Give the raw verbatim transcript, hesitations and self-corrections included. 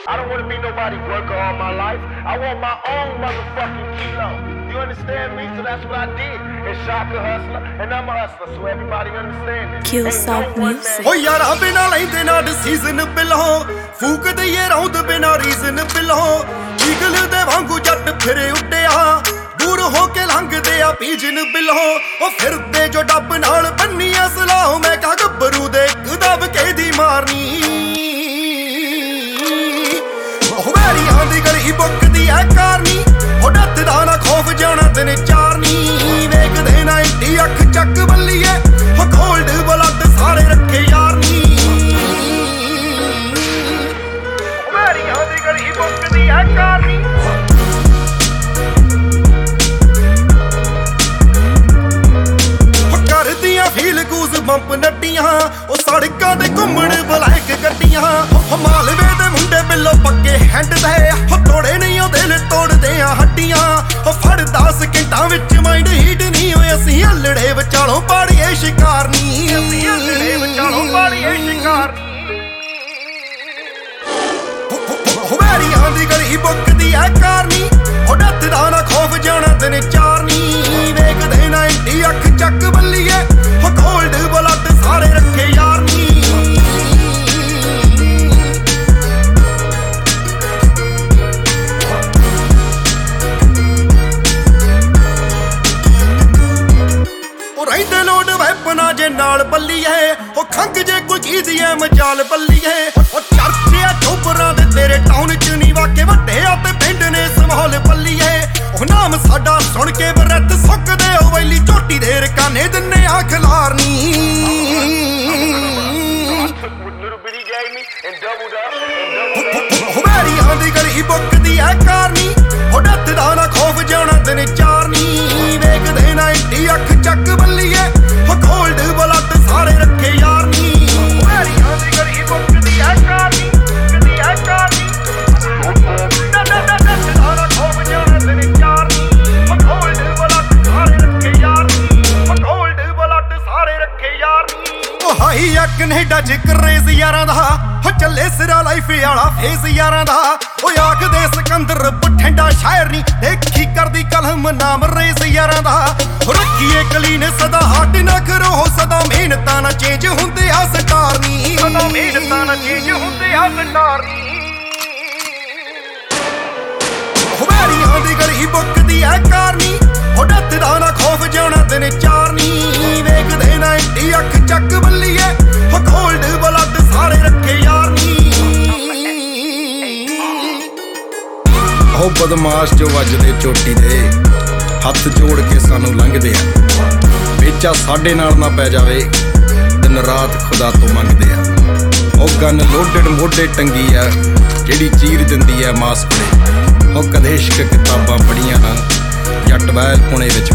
I don't want to be nobody's worker all my life. I want my own motherfucking kilo. You understand me? So that's what I did. And Shaka hustler, and I'm a hustler, so everybody understand it. Kill Soft Music. Oh yara bina leinde na decision below. ਫੂਕ ਦਈਏ ਰੌਂਦ ਬਿਨਾ reason ਬਿਲੋਂ eagle ਦੇ ਵਾਂਗੂ ਜੱਟ ਫਿਰੇ ਉੱਡਿਆ ਦੂਰ ਹੋ ਕੇ ਲੰਘਦੇ ਆ ਪੀਜਨ ਬਿਲੋਂ ਉਹ ਫਿਰਦੇ ਜੋ ਡੱਬ ਨਾਲ ਬੰਨੀਆਂ ਸਲਾਹ ਮੈਂ ਕਹਾ ਗੱਭਰੂ ਦੇ ਇੱਕ ਦਬ ਕੇ ਦੀ ਮਾਰਨੀ ਉਹ ਵੈਰੀਆਂ ਦੀ ਗਲੀ ਬੁੱਕਦੀ ਐ ਕਾਰਨੀ ਉਹ ਡੱਤ ਦਾ ਨਾ ਖੌਫ ਜਾਣਾ ਦਿਨ ਚਾਰਨੀ ਵੇਖਦੇ ਨਾ ਇੰਡੀ ਅੱਖ ਚੱਕ ਬੱਲੀਏ ਉਹ ਗੋਲਡ ਬਲੱਡ ਸਾਰੇ ਰੱਖੇ ਯਾਰਨੀ ਗਲੀ ਬੁੱਕਦੀ ਐ ਕਾਰਨੀ ਕਰਦੀਆਂ ਫੀਲ ਗੂਜ਼ ਬੰਪ ਨੱਟੀਆਂ ਉਹ ਸੜਕਾਂ ਤੇ ਘੁੰਮਣ ਬਲੈਕ ਗੱਡੀਆਂ ਮਾਲਵੇ ਦੇ ਮੁੰਡੇ ਬਿੱਲੋ ਪੱਕੇ ਹੈਂਡ ਦੇ ਉਹ ਤੋੜੇ ਨਹੀਂ ਉਹ ਦਿਲ ਤੋੜਦੇ ਆ ਹੱਡੀਆਂ ਉਹ ਫੜ ਦਸ ਘੰਟਾਂ ਵਿੱਚ ਮਾਈਂਡ ਹੀਟ ਨਹੀਂ ਹੋਏ ਅਸੀਂ ਹੱਲੜੇ ਵਿਚਾਲੋਂ ਪਾੜੀਏ ਸ਼ਿਕਾਰਨੀ ਅਸੀਂ ਹੱਲੜੇ ਵਿਚਾਲੋਂ ਪਾੜੀਏ ਸ਼ਿਕਾਰਨੀ ਵੈਰੀਆਂ ਦੀ ਗਲੀ ਬੁੱਕਦੀ ਐ ਕਾਰਨੀ ਉਹ ਡੱਤ ਦਾ ਨਾ ਖੌਫ ਜਾਣਾ ਦਿਨ ਚਾਰਨੀ ਵੇਖਦੇ ਨਾ ਇੰਡੀ ਅੱਖ ਚੱਕ ਬੱਲੀਏ ਉਹ ਗੋਲਡ ਬਲੱਡ ਸਾਰੇ ਰੱਖੇ ਯਾਰਨੀ ਉਹ ਰਹਿੰਦੇ ਲੋਡ ਵੈਪਨਾ ਜੇ ਨਾਲ ਬੱਲੀਏ ਉਹ ਖੰਗ ਜੇ ਕੋਈ ਚੀਜ਼ ਐ ਮਜਾਲ ਬੱਲੀਏ ਉਹ ਚਰਚੇ ਆ ਚੋਬਰਾਂ ਦੇ ਤੇਰੇ ਟਾਊਨ ਚ ਨਹੀਂ ਵਾਕੇ ਵੱਡੇ ਆ ਤੇ ਪਿੰਡ ਨੇ ਸਮਾਲ ਬੱਲੀਏ ਉਹ ਨਾਮ ਸਾਡਾ ਸੁਣ ਕੇ ਬਰਤ ਸੁੱਕਦੇ ਉਹ ਵੈਲੀ ਝੋਟੀ ਦੇ ਰਕਾਨੇ ਦਿੰਨੇ ਆ ਖਿਲਾਰਨੀ ਉਹ ਵੈਰੀਆਂ ਦੀ ਗਲੀ ਬੁੱਕਦੀ ਐ ਕਾਰਨੀ ਉਹ ਡੱਤ ਦਾ ਨਾ ਖੌਫ ਜਾਣਾ ਦਿਨ ਚਾਰਨੀ ਵੇਖਦੇ ਨਾ ਇੰਡੀ ਅੱਖ ਚੱਕ ਬੱਲੀਏ ਉਹ ਗੋਲਡ ਬਲੱਡ ਸਾਰੇ ਰੱਖੇ ਯਾਰਨੀ ਵੈਰੀਆਂ ਦੀ ਗਲੀ ਬੁੱਕਦੀ ਐ ਕਾਰਨੀ ਕਦੀ ਐ ਕਾਰਨੀ ਡੱਟ ਡੱਟ ਡੱਟ ਦਾ ਖੌਫ ਜਾਣਾ ਦਿਨ ਚਾਰਨੀ ਉਹ ਗੋਲਡ ਬਲੱਡ ਸਾਰੇ ਰੱਖੇ ਯਾਰਨੀ ਉਹ ਗੋਲਡ ਬਲੱਡ ਸਾਰੇ ਰੱਖੇ ਯਾਰਨੀ ਉਹ ਹਾਈ ਆ ਕੈਨੇਡਾ ਚ ਕਰੇਜ਼ ਯਾਰਾਂ ਦਾ ਹੋ ਚੱਲੇ ਸਿਰਾ ਲਾਈਫ ਵਾਲਾ ਫੇਸ ਯਾਰਾਂ ਦਾ ਉਹ ਆਖਦੇ ਸਿਕੰਦਰ ਬਠਿੰਡਾ ਸ਼ਾਇਰ ਨਹੀਂ ਦੇਖੀ ਕਰਦੀ ਕਲਮ ਨਾਮ ਰੇਸ ਯਾਰਾਂ ਦਾ ਰੱਖੀਏ ਕਲੀਨ ਸਦਾ ਹੱਟ ਨਾ ਕਰੋ ਸਦਾ ਮਿਹਨਤਾਂ ਨਾ ਚੇਂਜ ਹੁੰਦੇ ਆ ਸਟਾਰ ਨੀ ਸਦਾ ਮਿਹਨਤਾਂ ਨਾ ਚੇਂਜ ਹੁੰਦੇ ਆ ਸਟਾਰ ਨੀ ਵੈਰੀਆਂ ਦੀ ਗਲੀ ਬੁੱਕਦੀ ਐ ਕਾਰਨੀ ਉਹ ਡੱਤ ਦਾ ਨਾ ਖੌਫ ਜਾਣਾ ਦਿਨ ਚਾਰਨੀ ਵੇਖਦੇ ਨਾ ਇੰਡੀ ਅੱਖ ਚੱਕ ਬੱਲੀਏ ਉਹ ਗੋਲਡ ਬਲੱਡ ਸਾਰੇ ਰੱਖੇ ਯਾਰਨੀ ਉਹ ਬਦਮਾਸ਼ ਜੋ ਵੱਜਦੇ ਚੋਟੀ ਦੇ ਹੱਥ ਜੋੜ ਕੇ ਸਾਨੂੰ ਲੰਘਦੇ ਆ ਵੇਚਾ ਸਾਡੇ ਨਾਲ ਨਾ ਪੈ ਜਾਵੇ ਦਿਨ ਰਾਤ ਖੁਦਾ ਤੋਂ ਮੰਗਦੇ ਆ ਉਹ ਗਨ ਲੋਡਡ ਮੋਢੇ ਟੰਗੀ ਆ ਜਿਹੜੀ ਚੀਰ ਦਿੰਦੀ ਆ ਮਾਸਕੜੇ ਉਹ ਕਦੇ ਇਸ਼ਕ ਕਿਤਾਬਾਂ ਪੜੀਆਂ ਨਾ ਜੱਟ ਬੈਲ ਪੁਣੇ ਵਿੱਚ